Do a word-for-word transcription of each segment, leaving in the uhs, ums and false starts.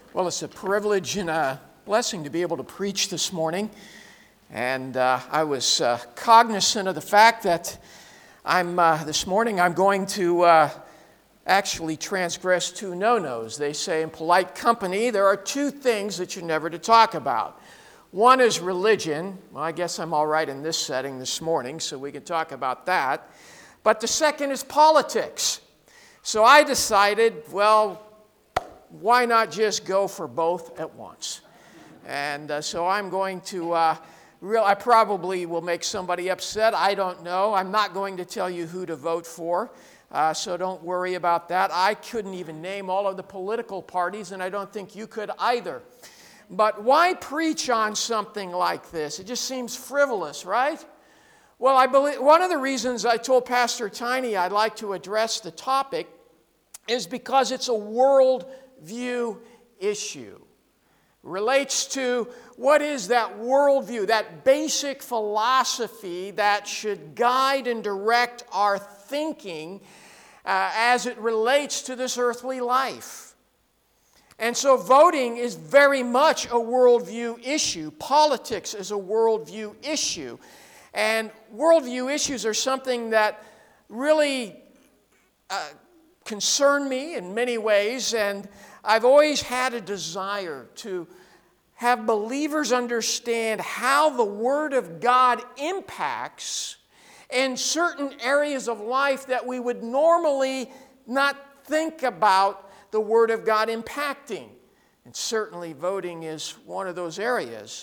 Well, it's a privilege and a blessing to be able to preach this morning. And uh, I was uh, cognizant of the fact that I'm uh, this morning I'm going to uh, actually transgress two no-nos. They say in polite company there are two things that you're never to talk about. One is religion. Well, I guess I'm all right in this setting this morning, so we can talk about that. But the second is politics. So I decided, well, why not just go for both at once? And uh, so I'm going to, uh, real, I probably will make somebody upset. I don't know. I'm not going to tell you who to vote for, uh, so don't worry about that. I couldn't even name all of the political parties, and I don't think you could either. But why preach on something like this? It just seems frivolous, right? Well, I believe one of the reasons I told Pastor Tiny I'd like to address the topic is because it's a world view issue. Relates to what is that worldview, that basic philosophy that should guide and direct our thinking uh, as it relates to this earthly life. And so voting is very much a worldview issue. Politics is a worldview issue. And worldview issues are something that really uh, concern me in many ways, and I've always had a desire to have believers understand how the Word of God impacts in certain areas of life that we would normally not think about the Word of God impacting. And certainly voting is one of those areas.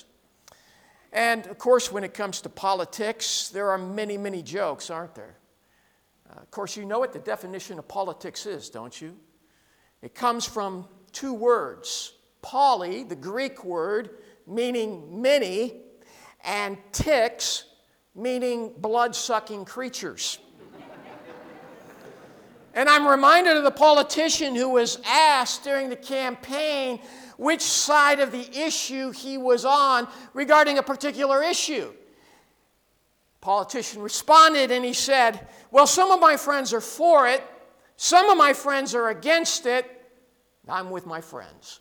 And of course, when it comes to politics, there are many, many jokes, aren't there? Uh, of course, you know what the definition of politics is, don't you? It comes from two words, poly, the Greek word, meaning many, and ticks, meaning blood-sucking creatures. And I'm reminded of the politician who was asked during the campaign which side of the issue he was on regarding a particular issue. Politician responded and he said, well, some of my friends are for it, some of my friends are against it, I'm with my friends.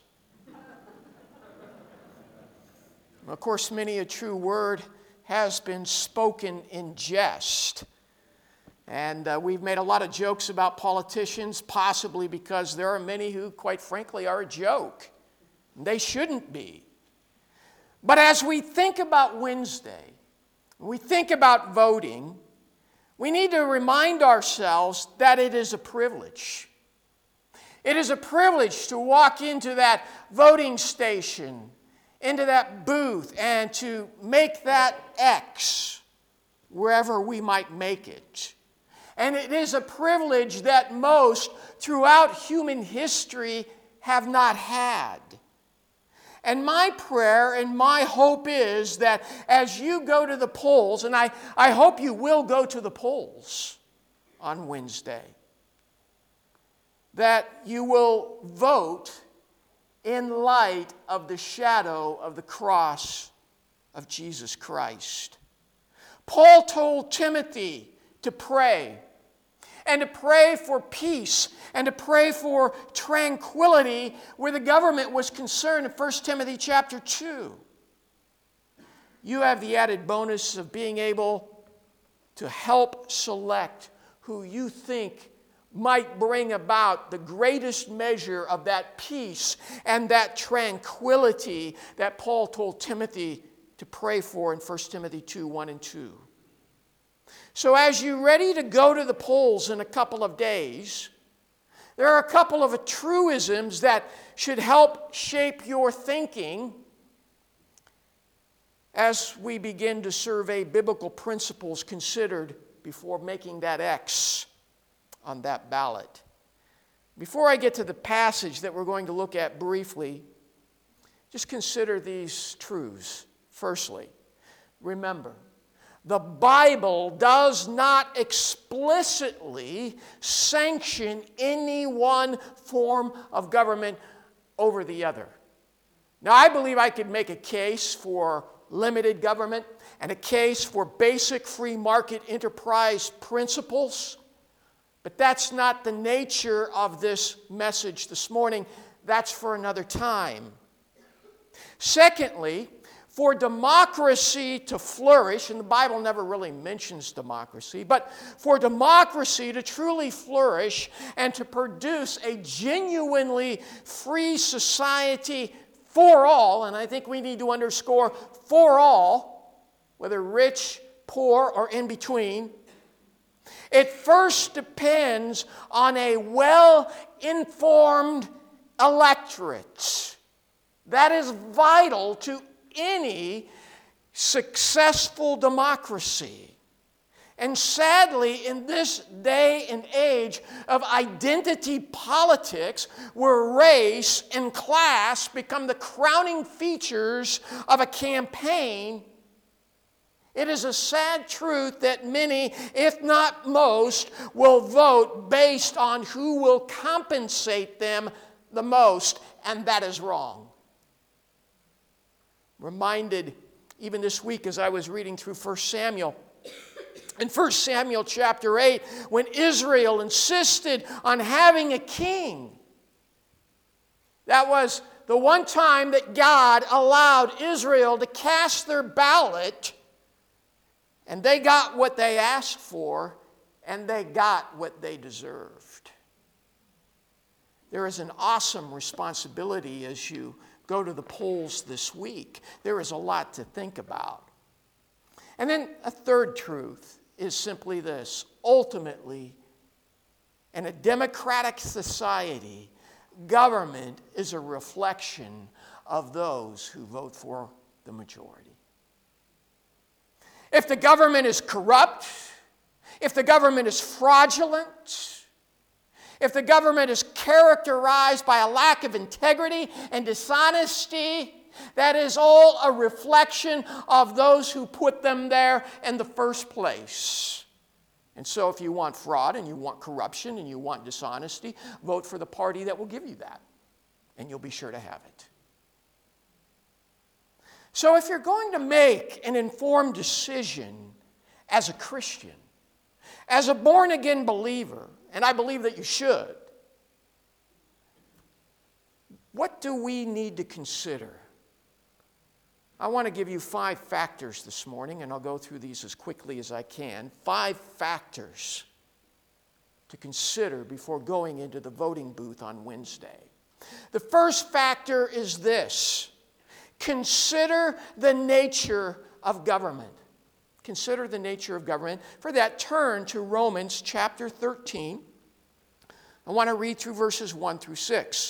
Of course, many a true word has been spoken in jest. And uh, we've made a lot of jokes about politicians, possibly because there are many who, quite frankly, are a joke. They shouldn't be. But as we think about Wednesday, we think about voting, we need to remind ourselves that it is a privilege. It is a privilege to walk into that voting station, into that booth, and to make that X wherever we might make it. And it is a privilege that most throughout human history have not had. And my prayer and my hope is that as you go to the polls, and I, I hope you will go to the polls on Wednesday, that you will vote in light of the shadow of the cross of Jesus Christ. Paul told Timothy to pray, and to pray for peace, and to pray for tranquility where the government was concerned in First Timothy chapter two. You have the added bonus of being able to help select who you think might bring about the greatest measure of that peace and that tranquility that Paul told Timothy to pray for in First Timothy two, one and two. So as you're ready to go to the polls in a couple of days, there are a couple of truisms that should help shape your thinking as we begin to survey biblical principles considered before making that X on that ballot. Before I get to the passage that we're going to look at briefly, just consider these truths. Firstly, remember, the Bible does not explicitly sanction any one form of government over the other. Now, I believe I could make a case for limited government and a case for basic free market enterprise principles. But that's not the nature of this message this morning. that's for another time. Secondly, for democracy to flourish, and the Bible never really mentions democracy, but for democracy to truly flourish and to produce a genuinely free society for all, and I think we need to underscore for all, whether rich, poor, or in between, it first depends on a well-informed electorate. That is vital to any successful democracy. And sadly, in this day and age of identity politics, where race and class become the crowning features of a campaign, it is a sad truth that many, if not most, will vote based on who will compensate them the most, and that is wrong. Reminded even this week as I was reading through First Samuel. In First Samuel chapter eight, when Israel insisted on having a king, that was the one time that God allowed Israel to cast their ballot, and they got what they asked for, and they got what they deserved. There is an awesome responsibility as you go to the polls this week. There is a lot to think about. And then a third truth is simply this. Ultimately, in a democratic society, government is a reflection of those who vote for the majority. If the government is corrupt, if the government is fraudulent, if the government is characterized by a lack of integrity and dishonesty, that is all a reflection of those who put them there in the first place. And so if you want fraud and you want corruption and you want dishonesty, vote for the party that will give you that, and you'll be sure to have it. So if you're going to make an informed decision as a Christian, as a born-again believer, and I believe that you should, what do we need to consider? I want to give you five factors this morning, and I'll go through these as quickly as I can. Five factors to consider before going into the voting booth on Wednesday. The first factor is this: consider the nature of government. Consider the nature of government. For that, turn to Romans chapter thirteen. I want to read through verses one through six.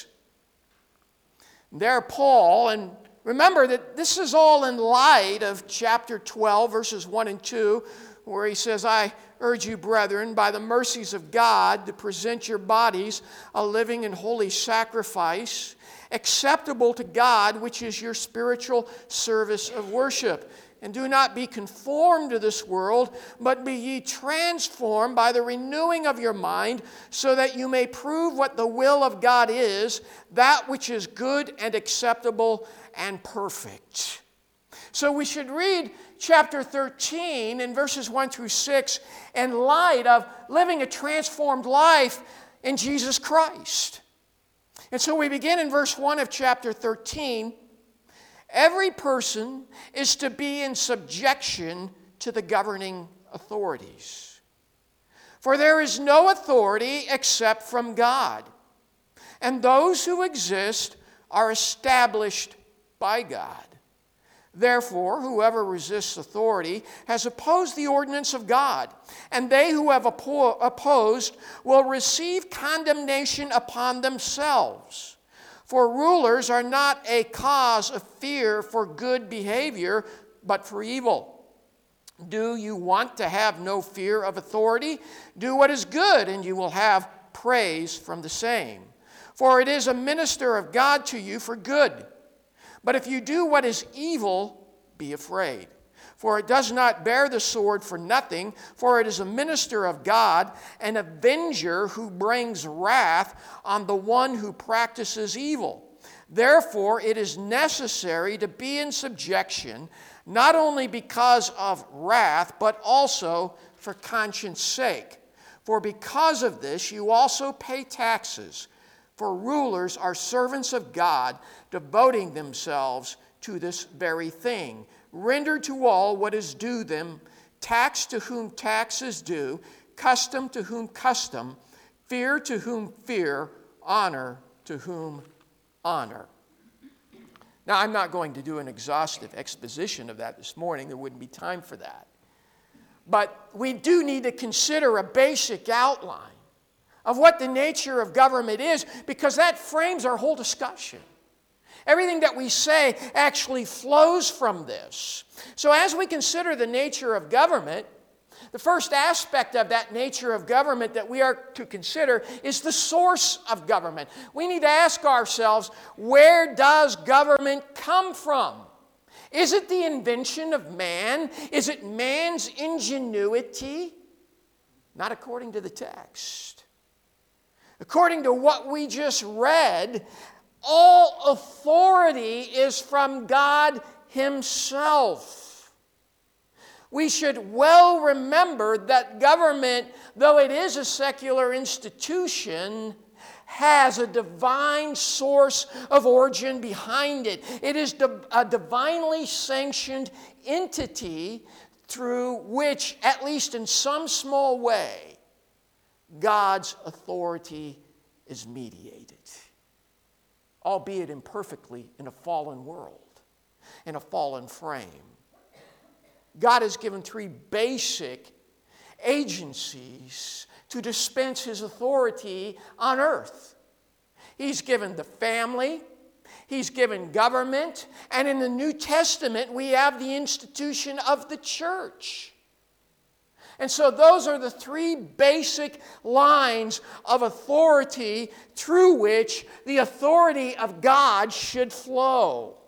There, Paul, and remember that this is all in light of chapter twelve, verses one and two, where he says, I urge you, brethren, by the mercies of God, to present your bodies a living and holy sacrifice, acceptable to God, which is your spiritual service of worship. And do not be conformed to this world, but be ye transformed by the renewing of your mind, so that you may prove what the will of God is, that which is good and acceptable and perfect. So we should read chapter thirteen in verses one through six in light of living a transformed life in Jesus Christ. And so we begin in verse one of chapter thirteen. Every person is to be in subjection to the governing authorities. For there is no authority except from God, and those who exist are established by God. Therefore, whoever resists authority has opposed the ordinance of God, and they who have oppo- opposed will receive condemnation upon themselves. For rulers are not a cause of fear for good behavior, but for evil. Do you want to have no fear of authority? Do what is good, and you will have praise from the same. For it is a minister of God to you for good. But if you do what is evil, be afraid. For it does not bear the sword for nothing, for it is a minister of God, an avenger who brings wrath on the one who practices evil. Therefore, it is necessary to be in subjection, not only because of wrath, but also for conscience sake. For because of this, you also pay taxes. For rulers are servants of God, devoting themselves to this very thing. Render to all what is due them, tax to whom tax is due, custom to whom custom, fear to whom fear, honor to whom honor. Now, I'm not going to do an exhaustive exposition of that this morning. There wouldn't be time for that. But we do need to consider a basic outline of what the nature of government is, because that frames our whole discussion. Everything that we say actually flows from this. So as we consider the nature of government, the first aspect of that nature of government that we are to consider is the source of government. We need to ask ourselves, where does government come from? Is it the invention of man? Is it man's ingenuity? Not according to the text. According to what we just read, all authority is from God Himself. We should well remember that government, though it is a secular institution, has a divine source of origin behind it. It is a divinely sanctioned entity through which, at least in some small way, God's authority is mediated, albeit imperfectly in a fallen world, in a fallen frame. God has given three basic agencies to dispense His authority on earth. He's given the family, He's given government, and in the New Testament we have the institution of the church. And so those are the three basic lines of authority through which the authority of God should flow.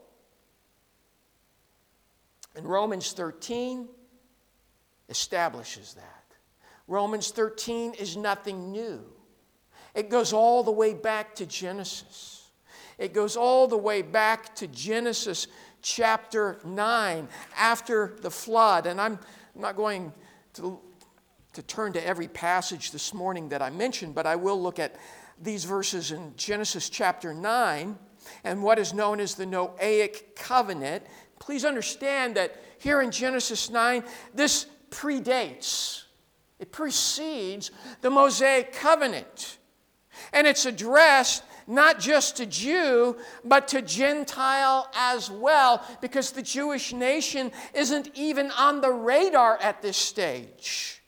And Romans thirteen establishes that. Romans thirteen is nothing new. It goes all the way back to Genesis. It goes all the way back to Genesis chapter nine, after the flood. And I'm not going to, to turn to every passage this morning that I mentioned, but I will look at these verses in Genesis chapter nine and what is known as the Noahic covenant. Please understand that here in Genesis nine, this predates, it precedes the Mosaic covenant. And it's addressed not just to Jew, but to Gentile as well, because the Jewish nation isn't even on the radar at this stage.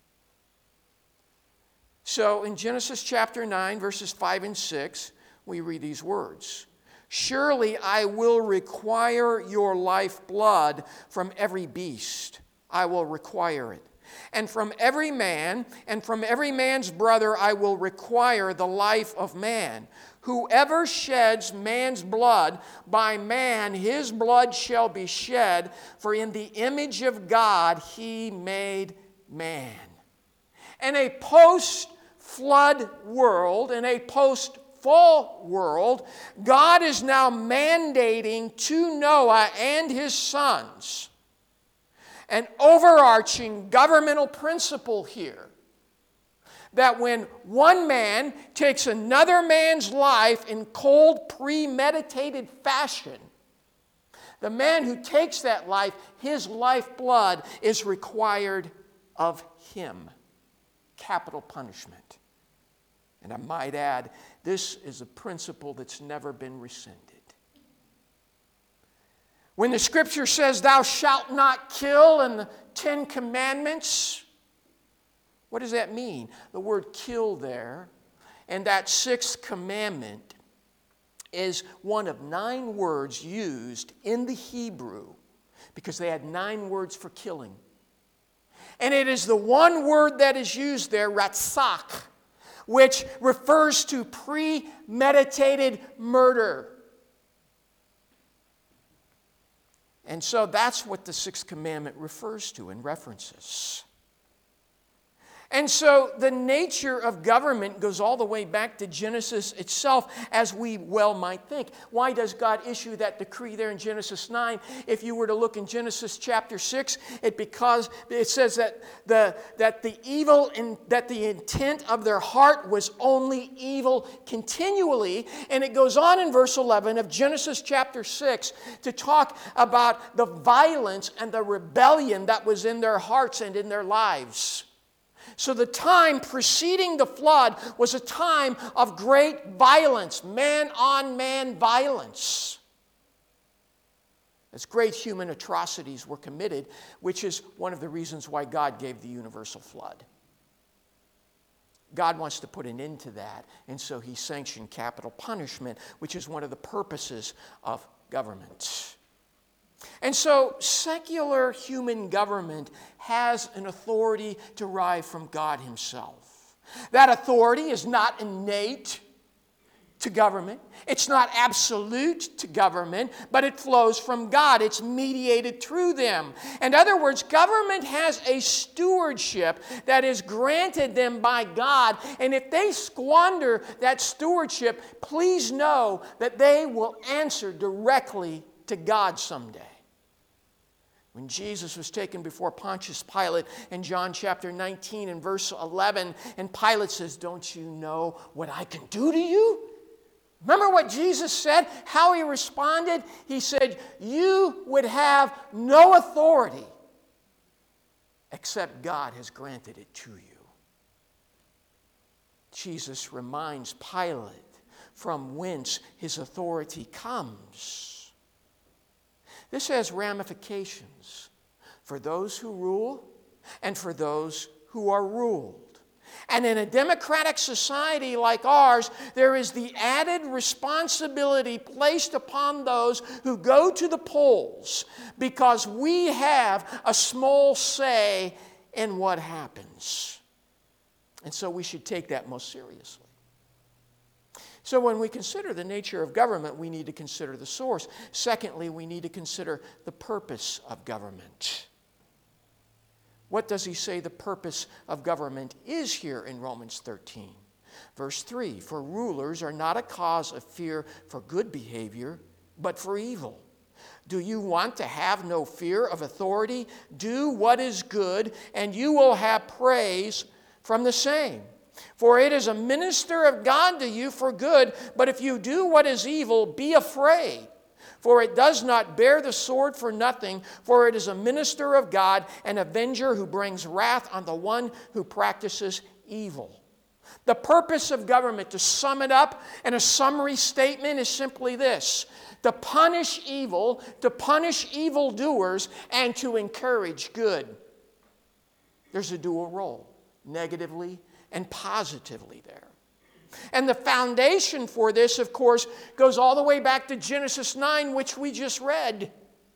So in Genesis chapter nine, verses five and six, we read these words. Surely I will require your lifeblood from every beast. I will require it. And from every man, and from every man's brother, I will require the life of man. Whoever sheds man's blood, by man his blood shall be shed, for in the image of God he made man. In a post-flood world, in a post-fall world, God is now mandating to Noah and his sons an overarching governmental principle here, that when one man takes another man's life in cold, premeditated fashion, the man who takes that life, his lifeblood is required of him. Capital punishment. And I might add, this is a principle that's never been rescinded. When the Scripture says, thou shalt not kill in the Ten Commandments, what does that mean? The word kill there, and that sixth commandment, is one of nine words used in the Hebrew, because they had nine words for killing. And it is the one word that is used there, ratzak, which refers to premeditated murder. And so that's what the sixth commandment refers to and references. And so the nature of government goes all the way back to Genesis itself, as we well might think. Why does God issue that decree there in Genesis nine? If you were to look in Genesis chapter six, it because it says that the that the evil in that the intent of their heart was only evil continually. And it goes on in verse eleven of Genesis chapter six to talk about the violence and the rebellion that was in their hearts and in their lives. So the time preceding the flood was a time of great violence, man-on-man violence. As great human atrocities were committed, which is one of the reasons why God gave the universal flood. God wants to put an end to that, and so he sanctioned capital punishment, which is one of the purposes of government. And so secular human government has an authority derived from God himself. That authority is not innate to government. It's not absolute to government, but it flows from God. It's mediated through them. In other words, government has a stewardship that is granted them by God, and if they squander that stewardship, please know that they will answer directly to God someday. When Jesus was taken before Pontius Pilate in John chapter nineteen and verse eleven, and Pilate says, "Don't you know what I can do to you?" Remember what Jesus said, how he responded? He said, "You would have no authority except God has granted it to you." Jesus reminds Pilate from whence his authority comes. This has ramifications for those who rule and for those who are ruled. And in a democratic society like ours, there is the added responsibility placed upon those who go to the polls because we have a small say in what happens. And so we should take that most seriously. So when we consider the nature of government, we need to consider the source. Secondly, we need to consider the purpose of government. What does he say the purpose of government is here in Romans thirteen? Verse three, "For rulers are not a cause of fear for good behavior, but for evil. Do you want to have no fear of authority? Do what is good, and you will have praise from the same. For it is a minister of God to you for good, but if you do what is evil, be afraid. For it does not bear the sword for nothing, for it is a minister of God, an avenger who brings wrath on the one who practices evil." The purpose of government, to sum it up in a summary statement, is simply this: to punish evil, to punish evildoers, and to encourage good. There's a dual role, negatively and positively there. And the foundation for this, of course, goes all the way back to Genesis nine, which we just read.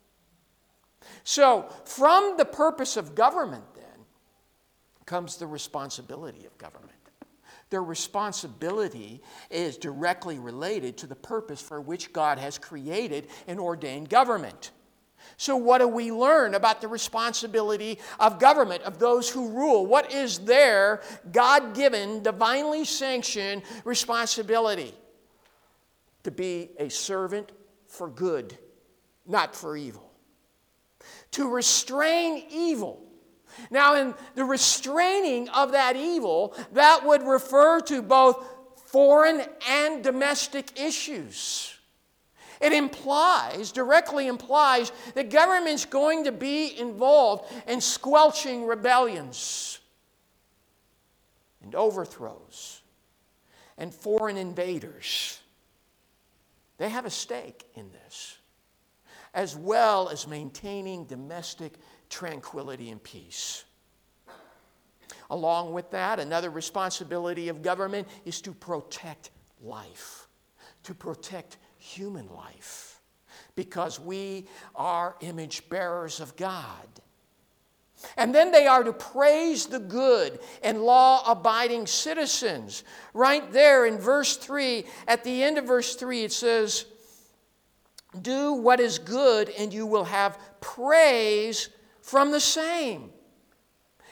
So, from the purpose of government, then, comes the responsibility of government. Their responsibility is directly related to the purpose for which God has created and ordained government. So what do we learn about the responsibility of government, of those who rule? What is their God-given, divinely sanctioned responsibility? To be a servant for good, not for evil. To restrain evil. Now, in the restraining of that evil, that would refer to both foreign and domestic issues. It implies, directly implies, that government's going to be involved in squelching rebellions and overthrows and foreign invaders. They have a stake in this, as well as maintaining domestic tranquility and peace. Along with that, another responsibility of government is to protect life, to protect human life, because we are image bearers of God. And then they are to praise the good and law-abiding citizens. Right there in verse three, at the end of verse three, it says, "Do what is good, and you will have praise from the same."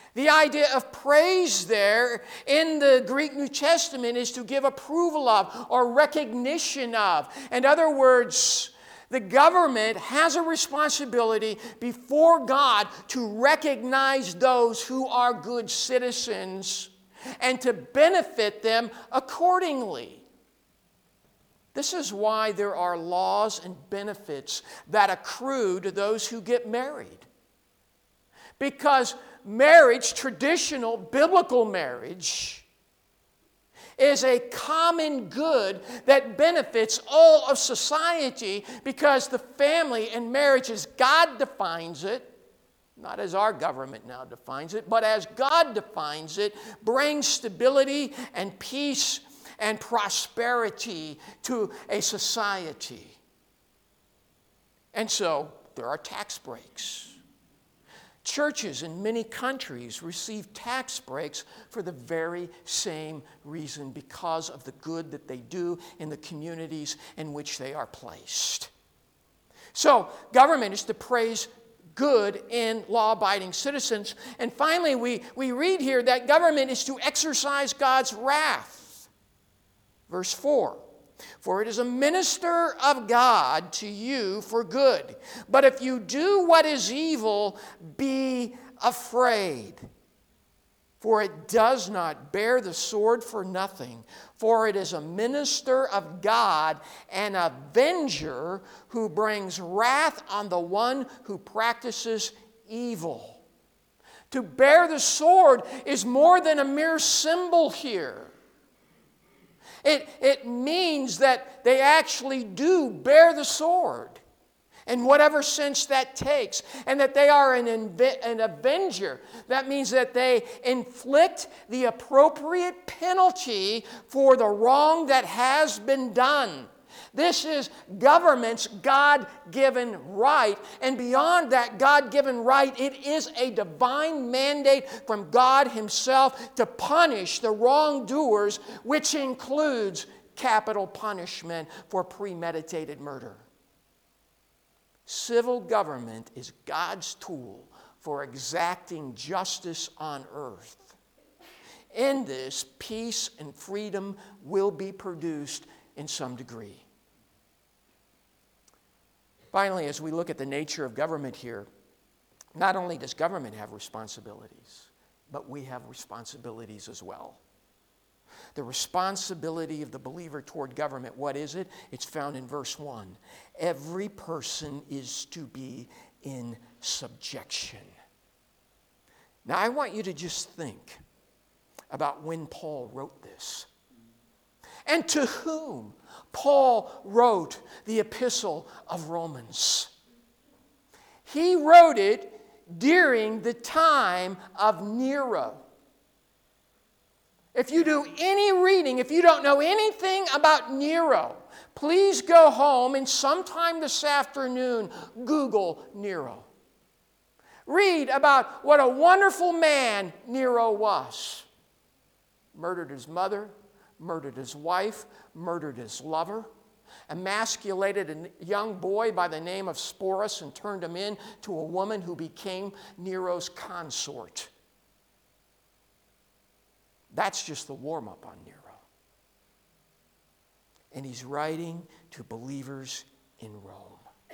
The idea of praise there in the Greek New Testament is to give approval of or recognition of. In other words, the government has a responsibility before God to recognize those who are good citizens and to benefit them accordingly. This is why there are laws and benefits that accrue to those who get married. Because marriage, traditional biblical marriage, is a common good that benefits all of society because the family and marriage as God defines it, not as our government now defines it, but as God defines it, brings stability and peace and prosperity to a society. And so there are tax breaks. Churches in many countries receive tax breaks for the very same reason, because of the good that they do in the communities in which they are placed. So, government is to praise good in law-abiding citizens. And finally, we, we read here that government is to exercise God's wrath. Verse four. For it is a minister of God to you for good. But if you do what is evil, be afraid. For it does not bear the sword for nothing. For it is a minister of God, an avenger who brings wrath on the one who practices evil. To bear the sword is more than a mere symbol here. It, it means that they actually do bear the sword in whatever sense that takes, and that they are an, inve- an avenger. That means that they inflict the appropriate penalty for the wrong that has been done. This is government's God-given right. And beyond that God-given right, it is a divine mandate from God Himself to punish the wrongdoers, which includes capital punishment for premeditated murder. Civil government is God's tool for exacting justice on earth. In this, peace and freedom will be produced in some degree. Finally, as we look at the nature of government here, not only does government have responsibilities, but we have responsibilities as well. The responsibility of the believer toward government, what is it? It's found in verse one. Every person is to be in subjection. Now, I want you to just think about when Paul wrote this, and to whom Paul wrote the epistle of Romans. He wrote it during the time of Nero. If you do any reading, if you don't know anything about Nero, please go home and sometime this afternoon Google Nero. Read about what a wonderful man Nero was. Murdered his mother, murdered his wife, murdered his lover, emasculated a young boy by the name of Sporus and turned him into a woman who became Nero's consort. That's just the warm-up on Nero. And he's writing to believers in Rome.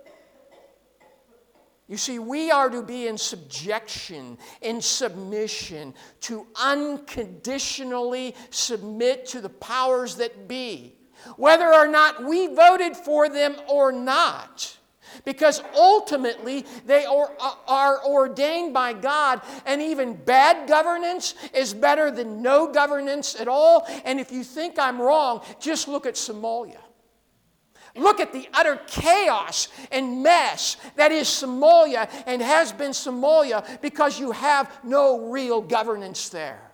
You see, we are to be in subjection, in submission, to unconditionally submit to the powers that be, whether or not we voted for them or not. Because ultimately, they are, are ordained by God, and even bad governance is better than no governance at all. And if you think I'm wrong, just look at Somalia. Look at the utter chaos and mess that is Somalia and has been Somalia because you have no real governance there.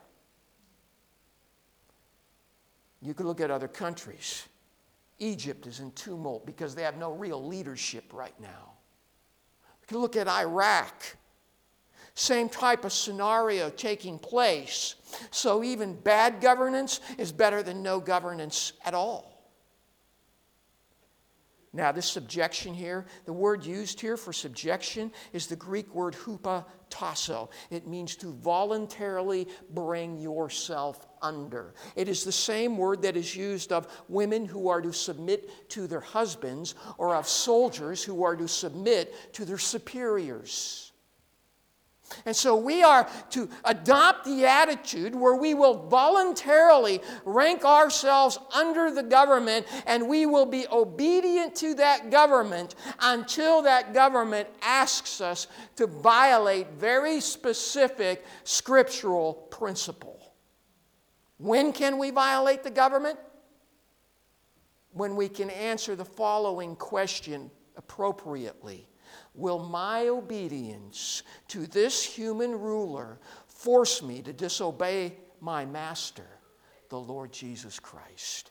You could look at other countries. Egypt is in tumult because they have no real leadership right now. You can look at Iraq. Same type of scenario taking place. So even bad governance is better than no governance at all. Now, this subjection here, the word used here for subjection is the Greek word hupatasso. It means to voluntarily bring yourself under. It is the same word that is used of women who are to submit to their husbands, or of soldiers who are to submit to their superiors. And so we are to adopt the attitude where we will voluntarily rank ourselves under the government, and we will be obedient to that government until that government asks us to violate very specific scriptural principle. When can we violate the government? When we can answer the following question appropriately. Will my obedience to this human ruler force me to disobey my master, the Lord Jesus Christ?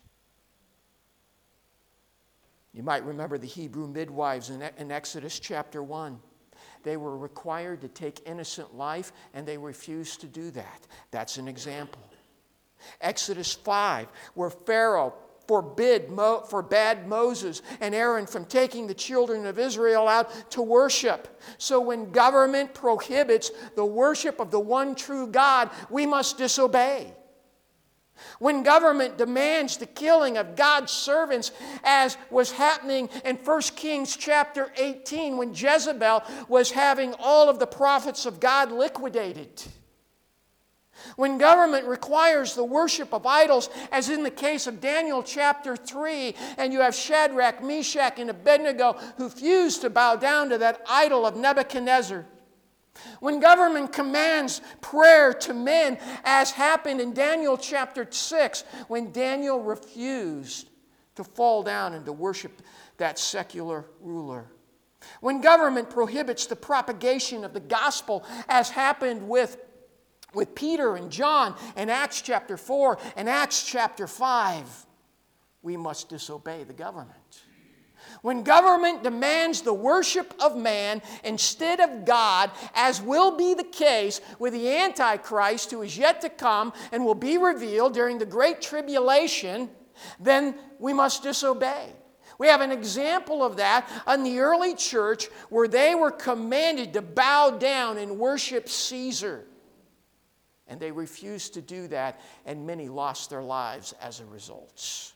You might remember the Hebrew midwives in, in Exodus chapter one. They were required to take innocent life, and they refused to do that. That's an example. Exodus five, where Pharaoh Forbid, Mo, forbade Moses and Aaron from taking the children of Israel out to worship. So when government prohibits the worship of the one true God, we must disobey. When government demands the killing of God's servants, as was happening in First Kings chapter eighteen, when Jezebel was having all of the prophets of God liquidated. When government requires the worship of idols, as in the case of Daniel chapter three, and you have Shadrach, Meshach, and Abednego who refuse to bow down to that idol of Nebuchadnezzar. When government commands prayer to men, as happened in Daniel chapter six, when Daniel refused to fall down and to worship that secular ruler. When government prohibits the propagation of the gospel, as happened with with Peter and John in Acts chapter four and Acts chapter five, we must disobey the government. When government demands the worship of man instead of God, as will be the case with the Antichrist who is yet to come and will be revealed during the Great Tribulation, then we must disobey. We have an example of that in the early church where they were commanded to bow down and worship Caesar. And they refused to do that, and many lost their lives as a result.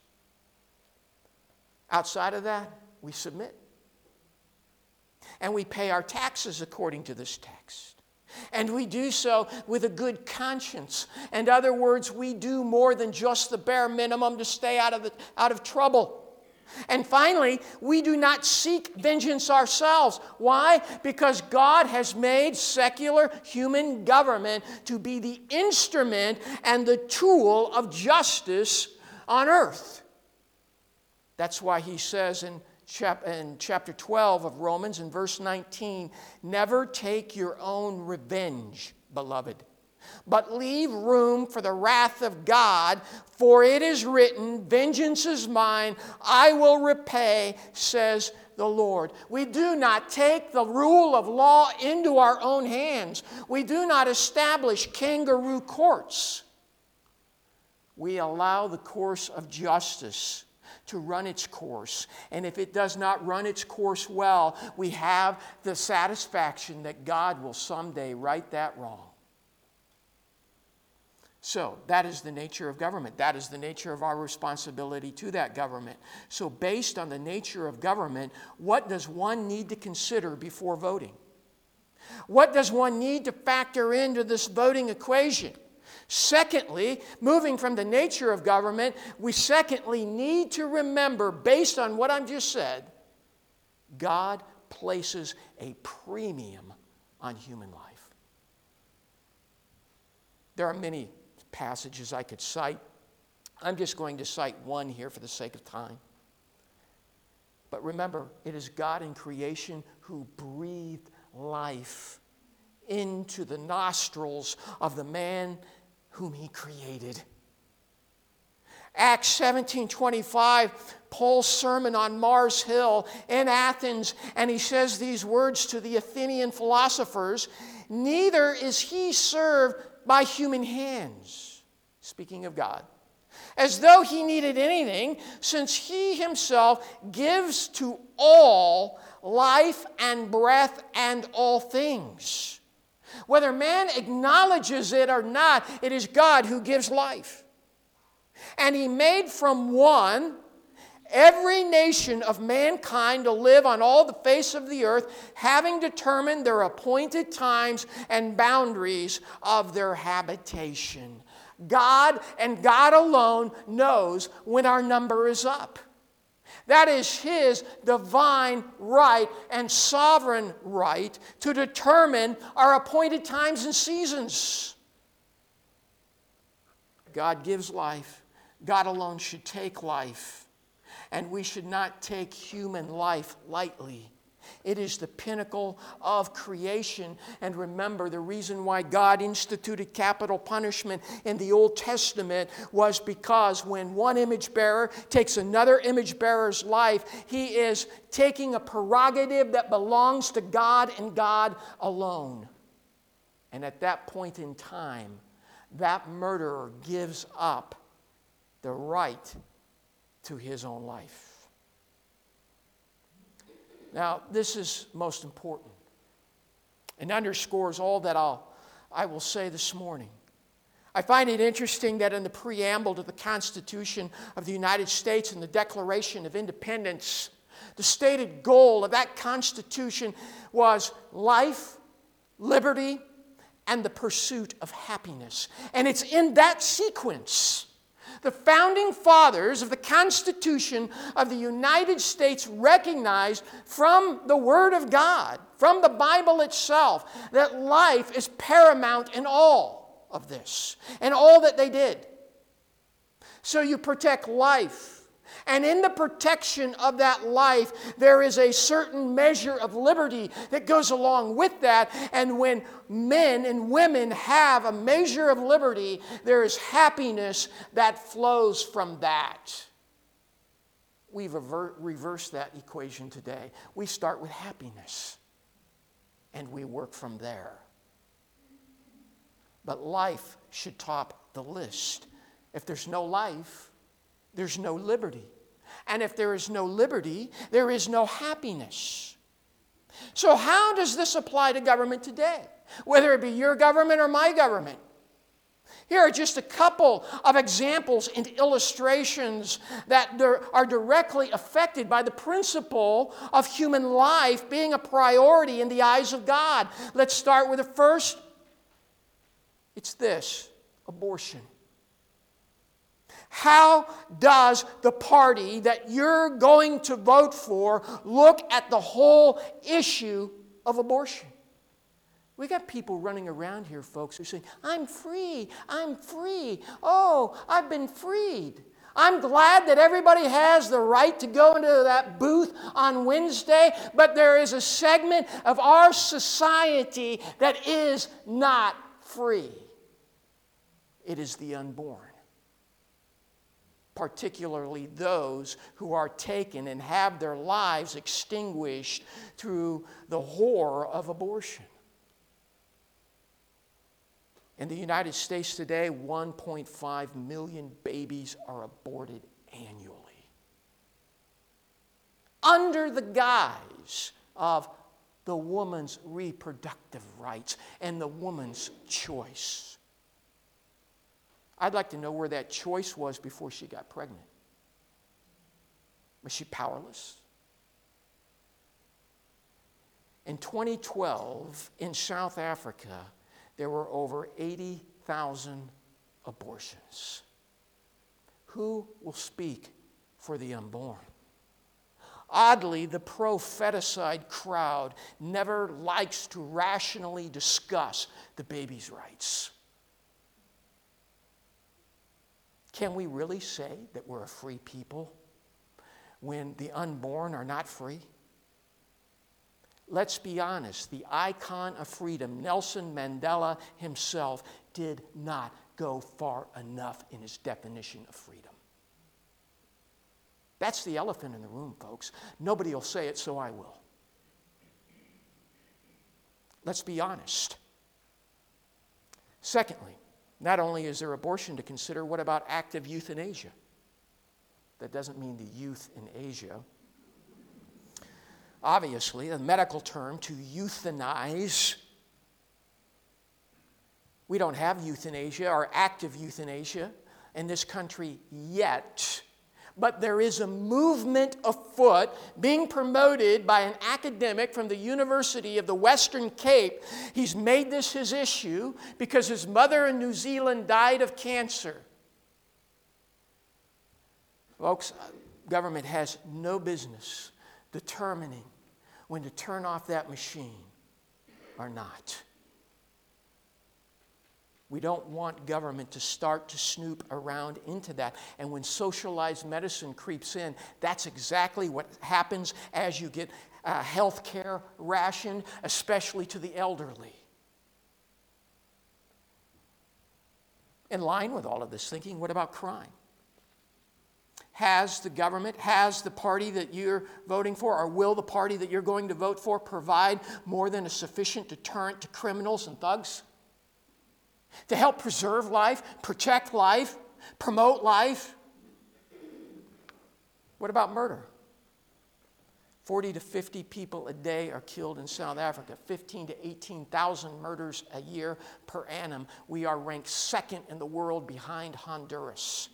Outside of that, we submit. And we pay our taxes according to this text. And we do so with a good conscience. In other words, we do more than just the bare minimum to stay out of, the, out of trouble. And finally, we do not seek vengeance ourselves. Why? Because God has made secular human government to be the instrument and the tool of justice on earth. That's why he says in, chap- in chapter twelve of Romans, in verse nineteen, never take your own revenge, beloved, but leave room for the wrath of God, for it is written, vengeance is mine, I will repay, says the Lord. We do not take the rule of law into our own hands. We do not establish kangaroo courts. We allow the course of justice to run its course. And if it does not run its course well, we have the satisfaction that God will someday right that wrong. So that is the nature of government. That is the nature of our responsibility to that government. So based on the nature of government, what does one need to consider before voting? What does one need to factor into this voting equation? Secondly, moving from the nature of government, we secondly need to remember, based on what I've just said, God places a premium on human life. There are many passages I could cite. I'm just going to cite one here for the sake of time. But remember, it is God in creation who breathed life into the nostrils of the man whom he created. Acts seventeen twenty-five, Paul's sermon on Mars Hill in Athens, and he says these words to the Athenian philosophers, neither is he served by human hands, speaking of God, as though he needed anything, since he himself gives to all life and breath and all things. Whether man acknowledges it or not, it is God who gives life. And he made from one every nation of mankind to live on all the face of the earth, having determined their appointed times and boundaries of their habitation. God and God alone knows when our number is up. That is His divine right and sovereign right to determine our appointed times and seasons. God gives life. God alone should take life. And we should not take human life lightly. It is the pinnacle of creation. And remember, the reason why God instituted capital punishment in the Old Testament was because when one image bearer takes another image bearer's life, he is taking a prerogative that belongs to God and God alone. And at that point in time, that murderer gives up the right to his own life. Now, this is most important and underscores all that I'll, I will say this morning. I find it interesting that in the preamble to the Constitution of the United States and the Declaration of Independence, the stated goal of that Constitution was life, liberty, and the pursuit of happiness. And it's in that sequence the founding fathers of the Constitution of the United States recognized from the Word of God, from the Bible itself, that life is paramount in all of this and all that they did. So you protect life. And in the protection of that life, there is a certain measure of liberty that goes along with that. And when men and women have a measure of liberty, there is happiness that flows from that. We've reversed that equation today. We start with happiness, and we work from there. But life should top the list. If there's no life, there's no liberty. And if there is no liberty, there is no happiness. So how does this apply to government today? Whether it be your government or my government. Here are just a couple of examples and illustrations that are directly affected by the principle of human life being a priority in the eyes of God. Let's start with the first. It's this: abortion. How does the party that you're going to vote for look at the whole issue of abortion? We got people running around here, folks, who say, I'm free, I'm free. Oh, I've been freed. I'm glad that everybody has the right to go into that booth on Wednesday, but there is a segment of our society that is not free. It is the unborn. Particularly those who are taken and have their lives extinguished through the horror of abortion. In the United States today, one point five million babies are aborted annually, under the guise of the woman's reproductive rights and the woman's choice. I'd like to know where that choice was before she got pregnant. Was she powerless? In twenty twelve, in South Africa, there were over eighty thousand abortions. Who will speak for the unborn? Oddly, the pro-feticide crowd never likes to rationally discuss the baby's rights. Can we really say that we're a free people when the unborn are not free? Let's be honest, the icon of freedom, Nelson Mandela himself, did not go far enough in his definition of freedom. That's the elephant in the room, folks. Nobody will say it, so I will. Let's be honest. Secondly, Not only is there abortion to consider, what about active euthanasia? That doesn't mean the youth in Asia. Obviously, the medical term to euthanize. We don't have euthanasia or active euthanasia in this country yet. But there is a movement afoot being promoted by an academic from the University of the Western Cape. He's made this his issue because his mother in New Zealand died of cancer. Folks, government has no business determining when to turn off that machine or not. We don't want government to start to snoop around into that. And when socialized medicine creeps in, that's exactly what happens as you get uh, health care rationed, especially to the elderly. In line with all of this thinking, what about crime? Has the government, has the party that you're voting for, or will the party that you're going to vote for provide more than a sufficient deterrent to criminals and thugs? To help preserve life, protect life, promote life? What about murder? forty to fifty people a day are killed in South Africa. fifteen to eighteen thousand murders a year per annum. We are ranked second in the world behind Honduras.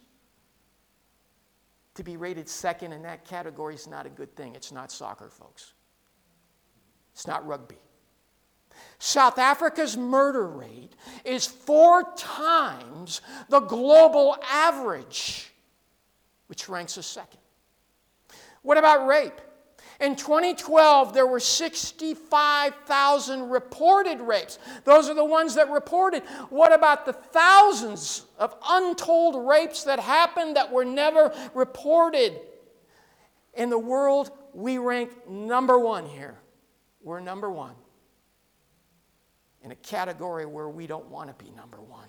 To be rated second in that category is not a good thing. It's not soccer, folks. It's not rugby. South Africa's murder rate is four times the global average, which ranks us second. What about rape? In twenty twelve, there were sixty-five thousand reported rapes. Those are the ones that reported. What about the thousands of untold rapes that happened that were never reported? In the world, we rank number one here. We're number one in a category where we don't want to be number one.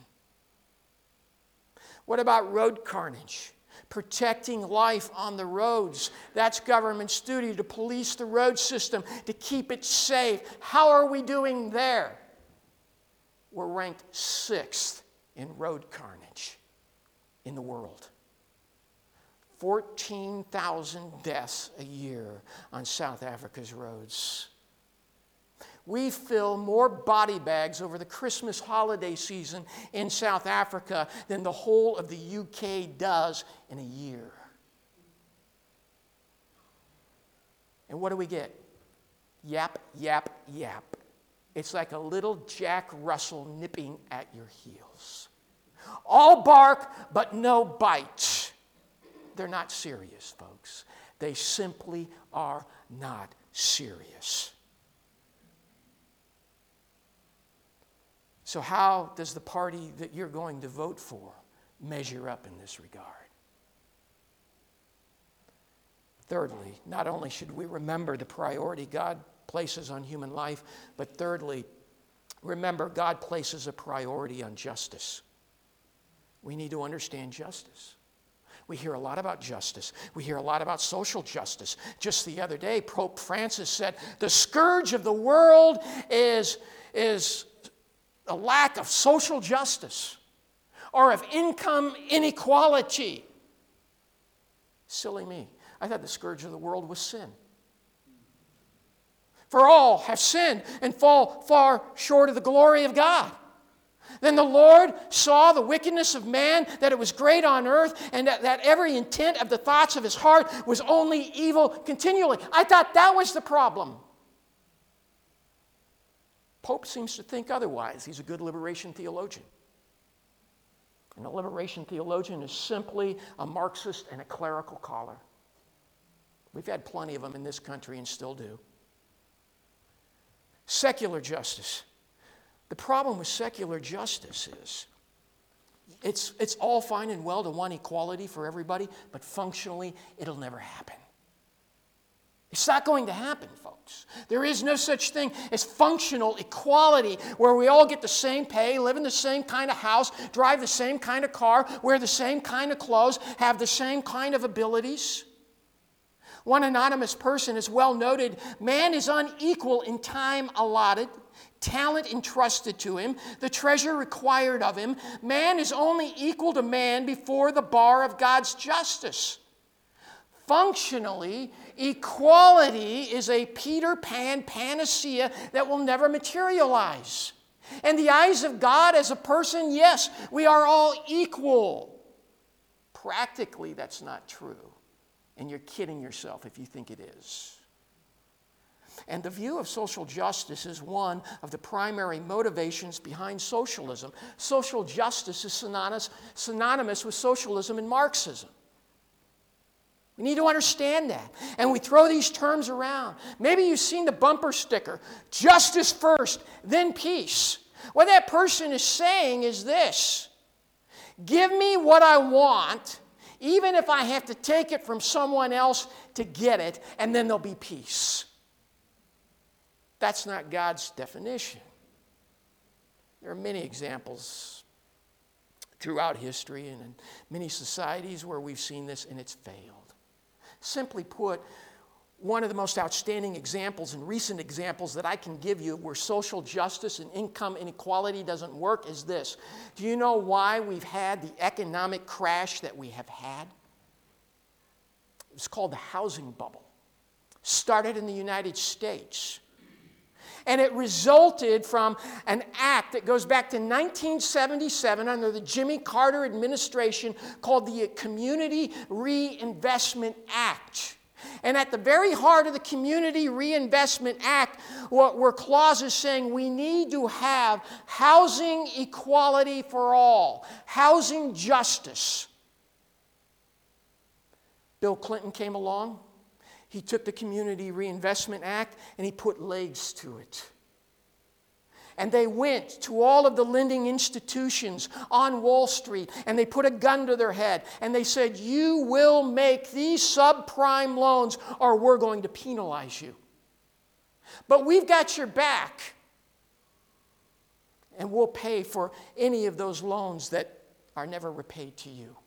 What about road carnage? Protecting life on the roads. That's government's duty, to police the road system, to keep it safe. How are we doing there? We're ranked sixth in road carnage in the world. fourteen thousand deaths a year on South Africa's roads. We fill more body bags over the Christmas holiday season in South Africa than the whole of the U K does in a year. And what do we get? Yap, yap, yap. It's like a little Jack Russell nipping at your heels. All bark, but no bite. They're not serious, folks. They simply are not serious. So how does the party that you're going to vote for measure up in this regard? Thirdly, not only should we remember the priority God places on human life, but thirdly, remember God places a priority on justice. We need to understand justice. We hear a lot about justice. We hear a lot about social justice. Just the other day, Pope Francis said, the scourge of the world is, is a lack of social justice or of income inequality. Silly me. I thought the scourge of the world was sin. For all have sinned and fall far short of the glory of God. Then the Lord saw the wickedness of man, that it was great on earth, and that, that every intent of the thoughts of his heart was only evil continually. I thought that was the problem. Pope seems to think otherwise. He's a good liberation theologian. And a liberation theologian is simply a Marxist and a clerical collar. We've had plenty of them in this country and still do. Secular justice. The problem with secular justice is it's, it's all fine and well to want equality for everybody, but functionally it'll never happen. It's not going to happen, folks. There is no such thing as functional equality where we all get the same pay, live in the same kind of house, drive the same kind of car, wear the same kind of clothes, have the same kind of abilities. One anonymous person has well noted, man is unequal in time allotted, talent entrusted to him, the treasure required of him. Man is only equal to man before the bar of God's justice. Functionally, equality is a Peter Pan panacea that will never materialize. In the eyes of God as a person, yes, we are all equal. Practically, that's not true. And you're kidding yourself if you think it is. And the view of social justice is one of the primary motivations behind socialism. Social justice is synonymous, synonymous with socialism and Marxism. We need to understand that. And we throw these terms around. Maybe you've seen the bumper sticker, justice first, then peace. What that person is saying is this: give me what I want, even if I have to take it from someone else to get it, and then there'll be peace. That's not God's definition. There are many examples throughout history and in many societies where we've seen this and it's failed. Simply put, one of the most outstanding examples and recent examples that I can give you where social justice and income inequality doesn't work is this. Do you know why we've had the economic crash that we have had? It's called the housing bubble. Started in the United States. And it resulted from an act that goes back to nineteen seventy-seven under the Jimmy Carter administration called the Community Reinvestment Act. And at the very heart of the Community Reinvestment Act were clauses saying we need to have housing equality for all, housing justice. Bill Clinton came along. He took the Community Reinvestment Act and he put legs to it. And they went to all of the lending institutions on Wall Street and they put a gun to their head and they said, you will make these subprime loans or we're going to penalize you. But we've got your back and we'll pay for any of those loans that are never repaid to you.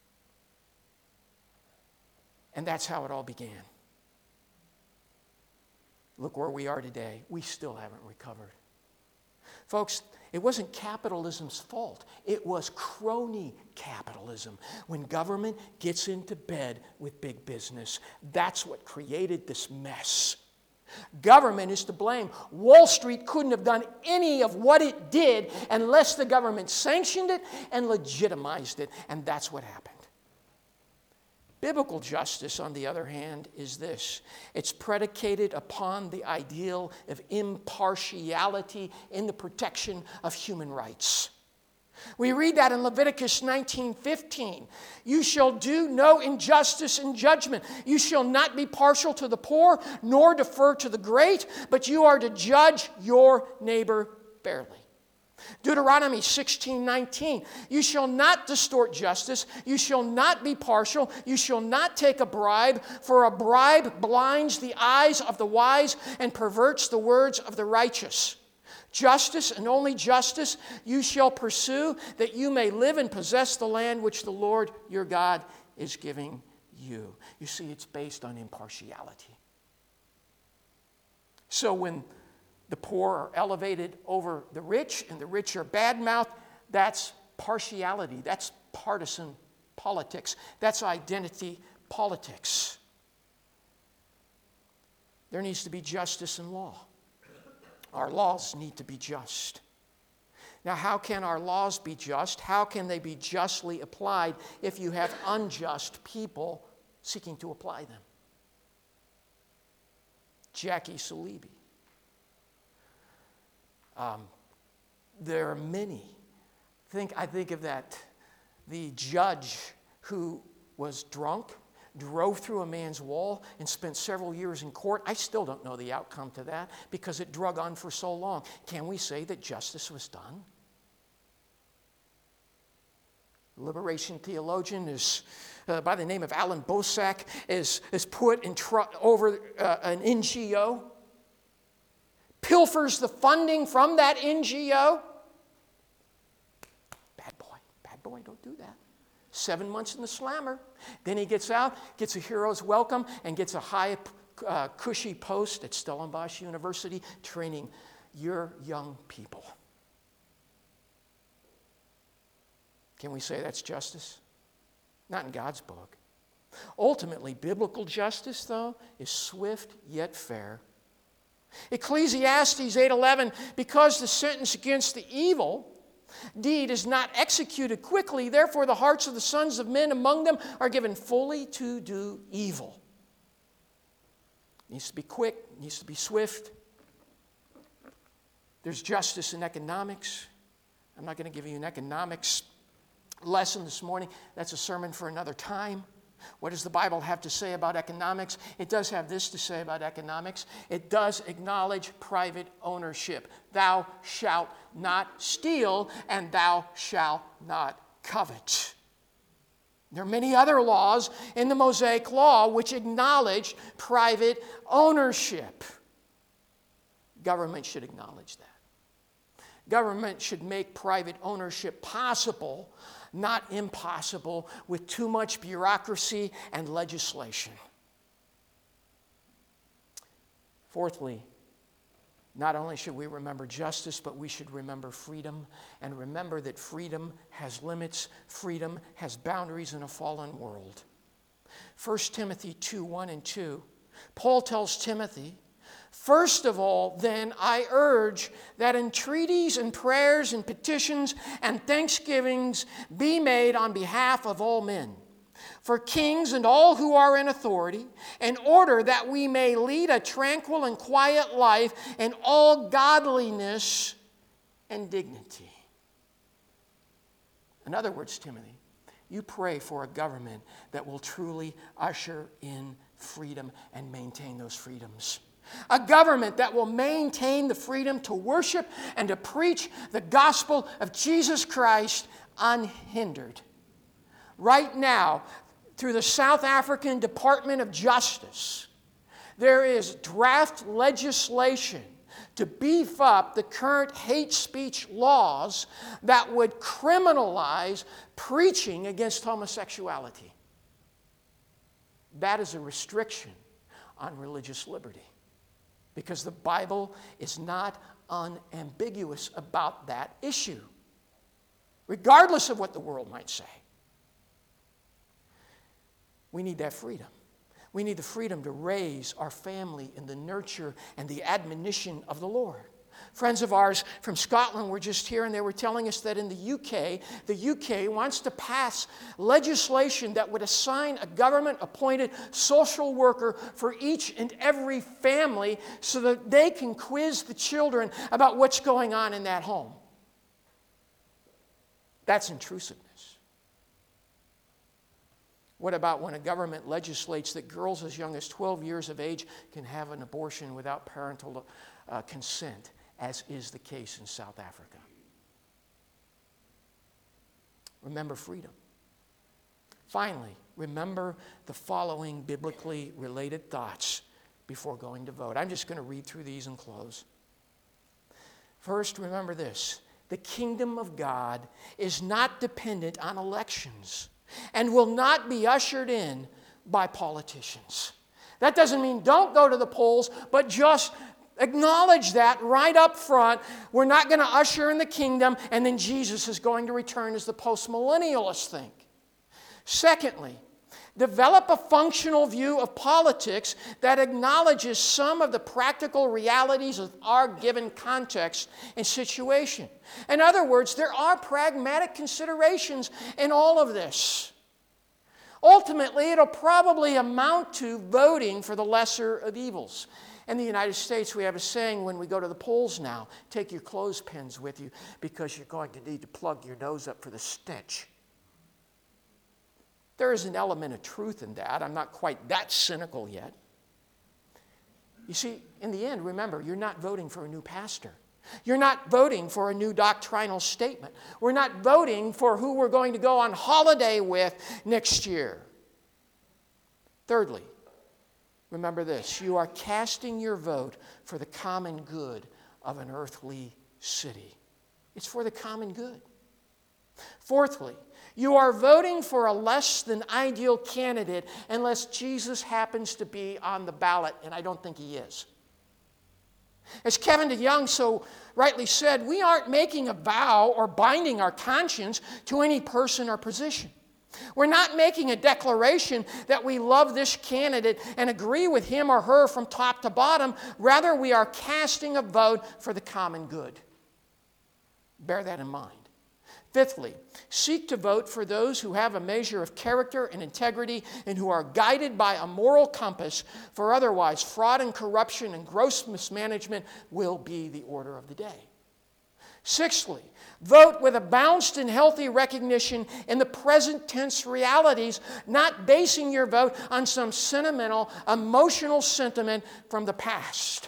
And that's how it all began. Look where we are today. We still haven't recovered. Folks, it wasn't capitalism's fault. It was crony capitalism. When government gets into bed with big business, that's what created this mess. Government is to blame. Wall Street couldn't have done any of what it did unless the government sanctioned it and legitimized it, and that's what happened. Biblical justice, on the other hand, is this. It's predicated upon the ideal of impartiality in the protection of human rights. We read that in Leviticus nineteen fifteen. You shall do no injustice in judgment. You shall not be partial to the poor, nor defer to the great, but you are to judge your neighbor fairly. Deuteronomy sixteen nineteen. You shall not distort justice. You shall not be partial. You shall not take a bribe, for a bribe blinds the eyes of the wise and perverts the words of the righteous. Justice and only justice you shall pursue, that you may live and possess the land which the Lord your God is giving you. You see, it's based on impartiality. So when the poor are elevated over the rich, and the rich are badmouthed, that's partiality. That's partisan politics. That's identity politics. There needs to be justice in law. Our laws need to be just. Now, how can our laws be just? How can they be justly applied if you have unjust people seeking to apply them? Jackie Salibi. Um, there are many. Think, I think of that, the judge who was drunk, drove through a man's wall, and spent several years in court. I still don't know the outcome to that because it drug on for so long. Can we say that justice was done? Liberation theologian is, uh, by the name of Alan Bosak, is, is put in tr- over uh, an N G O. Pilfers the funding from that N G O. Bad boy, bad boy, don't do that. Seven months in the slammer. Then he gets out, gets a hero's welcome, and gets a high, uh, cushy post at Stellenbosch University training your young people. Can we say that's justice? Not in God's book. Ultimately, biblical justice, though, is swift yet fair. Ecclesiastes eight eleven, because the sentence against the evil deed is not executed quickly, therefore the hearts of the sons of men among them are given fully to do evil. It needs to be quick, it needs to be swift. There's justice in economics. I'm not going to give you an economics lesson this morning. That's a sermon for another time. What does the Bible have to say about economics? It does have this to say about economics. It does acknowledge private ownership. Thou shalt not steal, and thou shalt not covet. There are many other laws in the Mosaic Law which acknowledge private ownership. Government should acknowledge that. Government should make private ownership possible, not impossible, with too much bureaucracy and legislation. Fourthly, not only should we remember justice, but we should remember freedom, and remember that freedom has limits, freedom has boundaries in a fallen world. First Timothy two, one and two, Paul tells Timothy, first of all, then, I urge that entreaties and prayers and petitions and thanksgivings be made on behalf of all men, for kings and all who are in authority, in order that we may lead a tranquil and quiet life in all godliness and dignity. In other words, Timothy, you pray for a government that will truly usher in freedom and maintain those freedoms. A government that will maintain the freedom to worship and to preach the gospel of Jesus Christ unhindered. Right now, through the South African Department of Justice, there is draft legislation to beef up the current hate speech laws that would criminalize preaching against homosexuality. That is a restriction on religious liberty, because the Bible is not unambiguous about that issue, regardless of what the world might say. We need that freedom. We need the freedom to raise our family in the nurture and the admonition of the Lord. Friends of ours from Scotland were just here, and they were telling us that in the U K, the U K wants to pass legislation that would assign a government-appointed social worker for each and every family so that they can quiz the children about what's going on in that home. That's intrusiveness. What about when a government legislates that girls as young as twelve years of age can have an abortion without parental uh, consent, as is the case in South Africa? Remember freedom. Finally, remember the following biblically related thoughts before going to vote. I'm just going to read through these and close. First, remember this. The kingdom of God is not dependent on elections and will not be ushered in by politicians. That doesn't mean don't go to the polls, but just acknowledge that right up front. We're not going to usher in the kingdom, and then Jesus is going to return, as the postmillennialists think. Secondly, develop a functional view of politics that acknowledges some of the practical realities of our given context and situation. In other words, there are pragmatic considerations in all of this. Ultimately, it'll probably amount to voting for the lesser of evils. In the United States, we have a saying when we go to the polls now, take your clothespins with you because you're going to need to plug your nose up for the stench. There is an element of truth in that. I'm not quite that cynical yet. You see, in the end, remember, you're not voting for a new pastor. You're not voting for a new doctrinal statement. We're not voting for who we're going to go on holiday with next year. Thirdly, remember this. You are casting your vote for the common good of an earthly city. It's for the common good. Fourthly, You are voting for a less than ideal candidate unless Jesus happens to be on the ballot, and I don't think he is. As Kevin DeYoung so rightly said, we aren't making a vow or binding our conscience to any person or position. We're not making a declaration that we love this candidate and agree with him or her from top to bottom. Rather, we are casting a vote for the common good. Bear that in mind. Fifthly, seek to vote for those who have a measure of character and integrity and who are guided by a moral compass, for otherwise fraud and corruption and gross mismanagement will be the order of the day. Sixthly, vote with a balanced and healthy recognition in the present tense realities, not basing your vote on some sentimental, emotional sentiment from the past.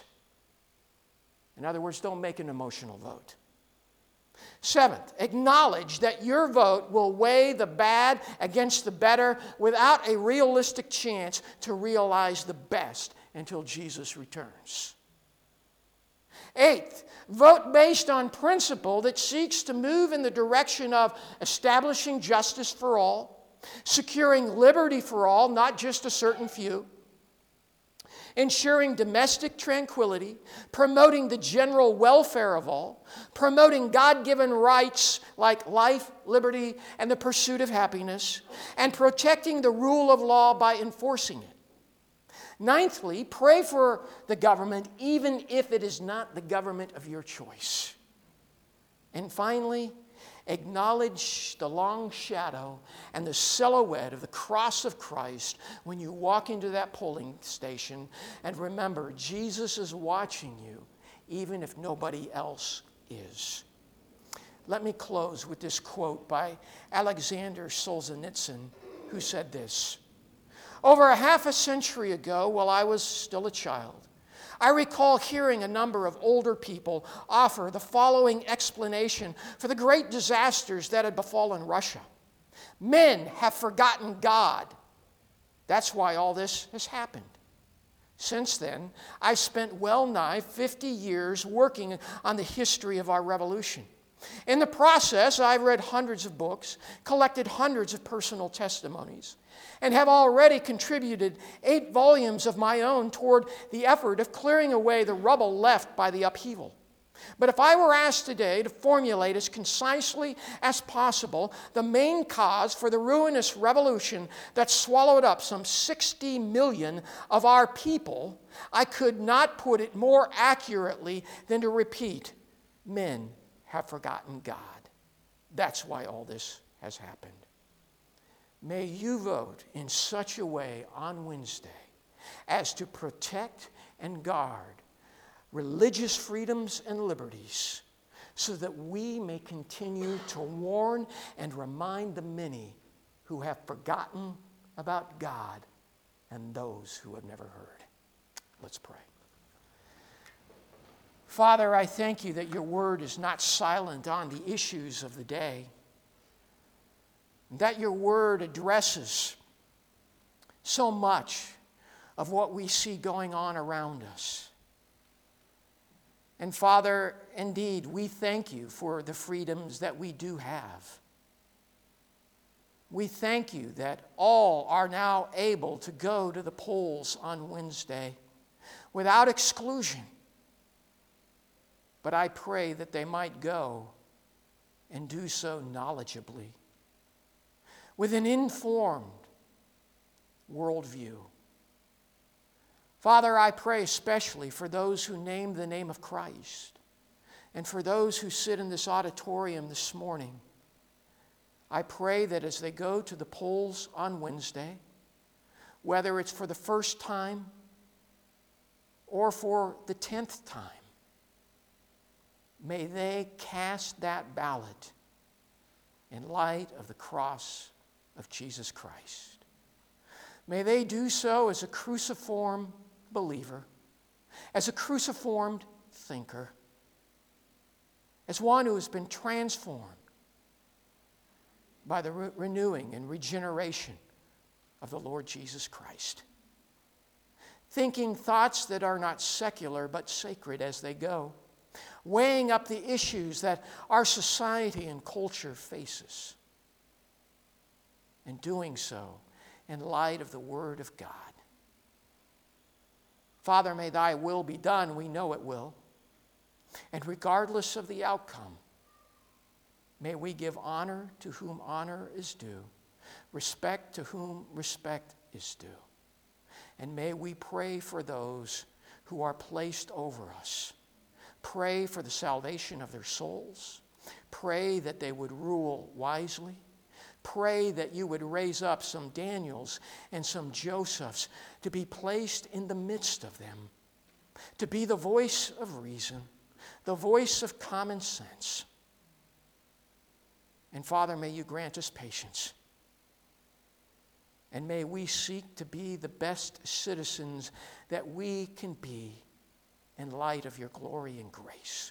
In other words, don't make an emotional vote. Seventh, acknowledge that your vote will weigh the bad against the better without a realistic chance to realize the best until Jesus returns. Eighth, vote based on principle that seeks to move in the direction of establishing justice for all, securing liberty for all, not just a certain few, ensuring domestic tranquility, promoting the general welfare of all, promoting God-given rights like life, liberty, and the pursuit of happiness, and protecting the rule of law by enforcing it. Ninthly, pray for the government even if it is not the government of your choice. And finally, acknowledge the long shadow and the silhouette of the cross of Christ when you walk into that polling station. And remember, Jesus is watching you even if nobody else is. Let me close with this quote by Alexander Solzhenitsyn, who said this: "Over a half a century ago, while I was still a child, I recall hearing a number of older people offer the following explanation for the great disasters that had befallen Russia. Men have forgotten God. That's why all this has happened. Since then, I've spent well nigh fifty years working on the history of our revolution. In the process, I've read hundreds of books, collected hundreds of personal testimonies, and have already contributed eight volumes of my own toward the effort of clearing away the rubble left by the upheaval. But if I were asked today to formulate as concisely as possible the main cause for the ruinous revolution that swallowed up some sixty million of our people, I could not put it more accurately than to repeat, men have forgotten God. That's why all this has happened. May you vote in such a way on Wednesday as to protect and guard religious freedoms and liberties so that we may continue to warn and remind the many who have forgotten about God and those who have never heard. Let's pray. Father, I thank you that your word is not silent on the issues of the day, that your word addresses so much of what we see going on around us. And Father, indeed, we thank you for the freedoms that we do have. We thank you that all are now able to go to the polls on Wednesday without exclusion. But I pray that they might go and do so knowledgeably, with an informed worldview. Father, I pray especially for those who name the name of Christ, and for those who sit in this auditorium this morning. I pray that as they go to the polls on Wednesday, whether it's for the first time or for the tenth time, may they cast that ballot in light of the cross of Jesus Christ. May they do so as a cruciform believer, as a cruciformed thinker, as one who has been transformed by the re- renewing and regeneration of the Lord Jesus Christ, thinking thoughts that are not secular but sacred as they go, weighing up the issues that our society and culture faces. and doing so in light of the Word of God. Father, may thy will be done. We know it will. And regardless of the outcome, may we give honor to whom honor is due, respect to whom respect is due. And may we pray for those who are placed over us. Pray for the salvation of their souls. Pray that they would rule wisely. Pray that you would raise up some Daniels and some Josephs to be placed in the midst of them, to be the voice of reason, the voice of common sense. And Father, may you grant us patience. And may we seek to be the best citizens that we can be in light of your glory and grace.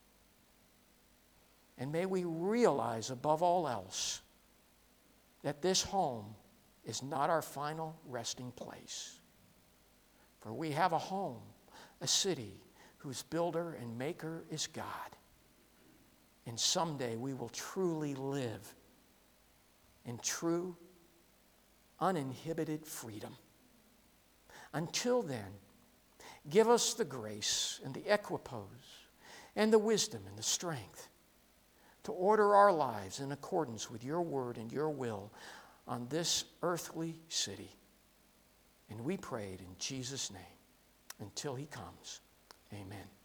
And may we realize above all else that this home is not our final resting place. For we have a home, a city whose builder and maker is God. And someday we will truly live in true, uninhibited freedom. Until then, give us the grace and the equipoise and the wisdom and the strength to order our lives in accordance with your word and your will on this earthly city. And we prayed in Jesus' name until he comes. Amen.